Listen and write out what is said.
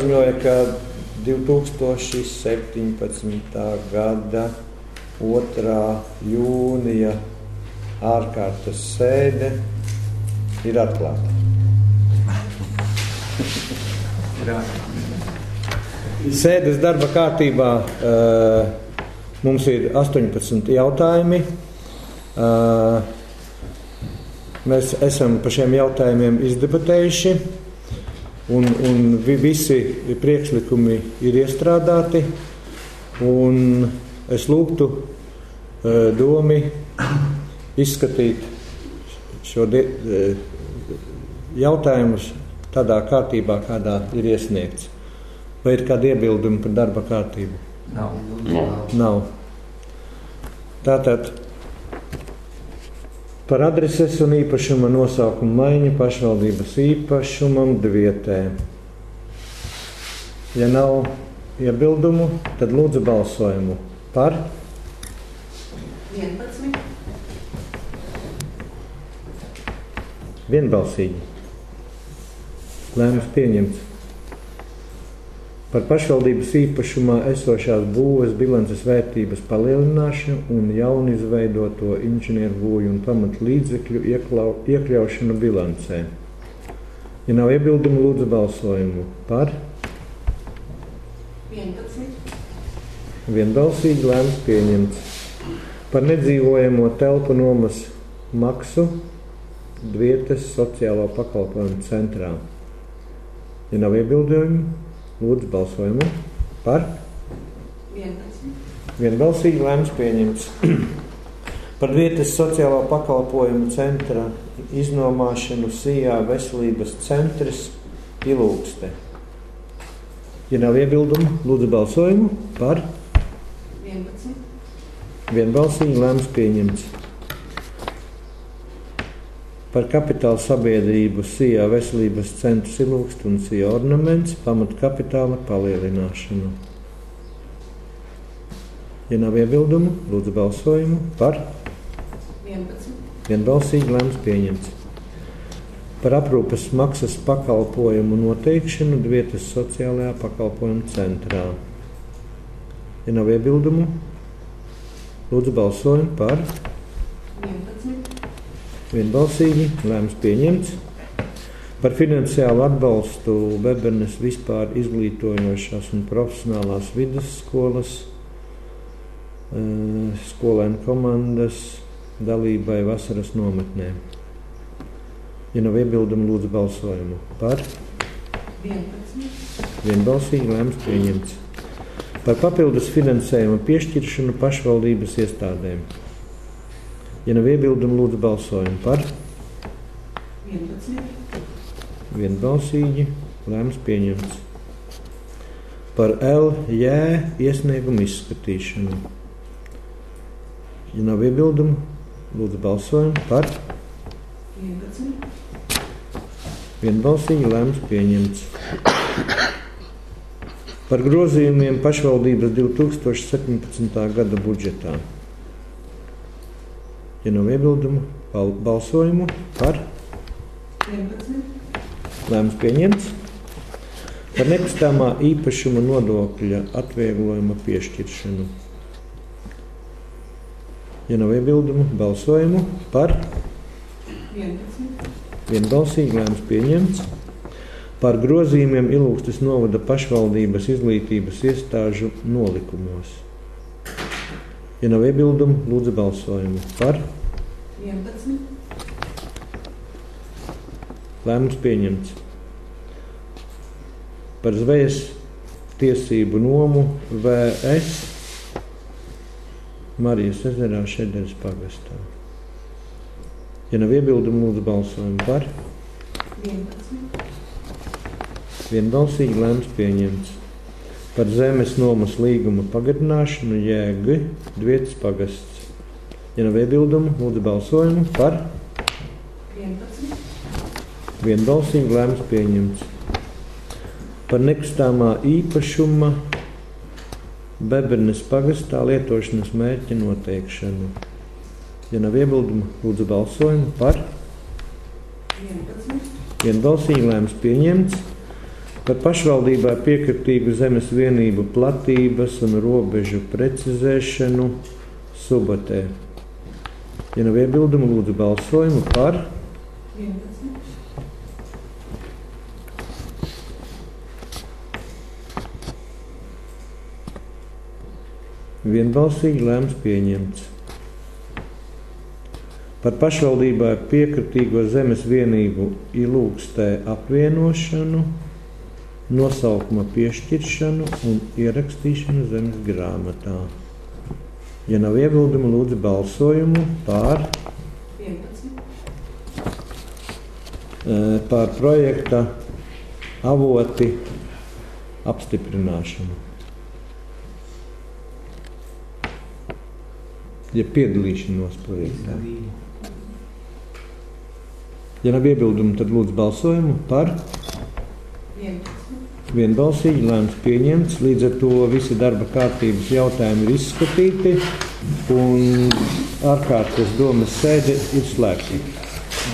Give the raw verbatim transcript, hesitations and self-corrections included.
paziņoja, ka divi tūkstoši septiņpadsmitā gada otrā jūnija ārkārtas sēde ir atklāta. Sēdes darba kārtībā uh, mums ir astoņpadsmit jautājumi. Uh, mēs esam par šiem jautājumiem izdebatējuši, un, un visi priekšlikumi ir iestrādāti. Un es lūgtu uh, domi izskatīt šo de, uh, jautājumus tādā kārtībā, kādā ir iesniegts. Vai ir kādi iebildumi par darba kārtību? Nav. No. Nav. Tātad par adreses un īpašuma nosaukumu maiņu pašvaldības īpašumam Dvietē. Ja nav iebildumu, tad lūdzu balsojumu par. vienpadsmit. Vienbalsīgi. Lēmums pieņemts. Par pašvaldības īpašumā esošās būves bilances vērtības palielināšanu un jaunu izveidoto inženieru būju un pamatu līdzekļu ieklau, iekļaušanu bilancē. Ja nav iebildumu, lūdzu balsojumu par. vienpadsmit. Vienbalsīgi lēmums pieņemts. Par nedzīvojamo telpu nomas maksu Dvietes sociālo pakalpojumu centrā. Ja nav iebildumu, lūdzu balsojumu par. vienpadsmit. Vienbalsīgi lēmums pieņemts. Par Dvietes sociālo pakalpojumu centra iznomāšanu Sijā veselības centrs Ilūkste. Ja nav iebildumu, lūdzu balsojumu par. vienpadsmit. Vienbalsīgi lēmums pieņemts. Par kapitāla sabiedrību Sijā veselības centrs Ilūkste un Sijā ornaments pamat kapitāla palielināšanu. Ja nav iebildumu, lūdzu balsojumu par. vienpadsmit. Vienbalsīgi lēmums pieņemts. Par aprūpes maksas pakalpojumu noteikšanu Dvietes sociālajā pakalpojumu centrā. Ja nav iebildumu, lūdzu balsojumu par. vienpadsmit. Vienbalsīgi lēmums pieņemts. Par finansiālu atbalstu Bebernes vispār izglītojošās un profesionālās vidusskolas skolēnu komandas dalībai vasaras nometnē. Ja nav iebildumu, lūdzu balsojumu par. vienpadsmit. Vienbalsīgi lēmums pieņemts. Par papildus finansējumu piešķiršanu pašvaldības iestādēm. Ja nav iebildumu, lūdzu balsojumu par. vienpadsmit. Vienbalsīgi lēmums pieņemts. Par L J iesniegumu izskatīšanu. Ja nav iebildumu, lūdzu balsojumu par. vienpadsmit. Vienbalsīgi lēmums pieņemts. Par grozījumiem pašvaldības divi tūkstoši septiņpadsmitā gada budžetā. Ja nav iebildumu, balsojumu par. vienpadsmit. Lēmums pieņemts. Par nekustamā īpašuma nodokļa atvieglojuma piešķiršanu. Ja nav iebildumu, balsojumu par. vienpadsmit. Vienbalsīgi lēmums pieņemts. Par grozījumiem Ilūkstes novada pašvaldības izglītības iestāžu nolikumos. Ja nav iebildumu, lūdzu balsojumu par. vienpadsmit. Lēmums pieņemts. Par zvejas tiesību nomu V S Marijas ezerā Šederes pagastā. Ja nav iebildumu, lūdzu balsojumu par. vienpadsmit. Vienbalsīgi lēmums pieņemts. Par zemes nomas līguma pagarināšanu J G Dvietes pagasts. Ja nav iebildumu, lūdzu balsojumu par. vienpadsmit. Vienbalsīgi lēmums pieņemts. Par nekustamā īpašuma Bebernes pagastā lietošanas mērķa noteikšanu. Ja nav iebildumu, lūdzu balsojumu par. vienpadsmit. Vienbalsīgi lēmums pieņemts. Par pašvaldībai piekritīgu zemes vienību platības un robežu precizēšanu Subatē. Ja nav iebildumu, lūdzu balsojumu par. vienpadsmit. Vienbalsīgi lēmums pieņemts. Par pašvaldībai piekritīgo zemes vienību Ilūkstē apvienošanu, nosaukuma piešķiršanu un ierakstīšanu zemes grāmatā. Ja nav iebildumu, lūdzu balsojumu par. vienpadsmit. Par projekta avoti apstiprināšanu. Ja piedalīšanos projektā. Ja nav iebildumu, tad lūdzu balsojumu par. vienpadsmit. Vienbalsīgi lēmums pieņemts. Līdz ar to visi darba kārtības jautājumi ir izskatīti un ārkārtas domas sēde ir slēgta.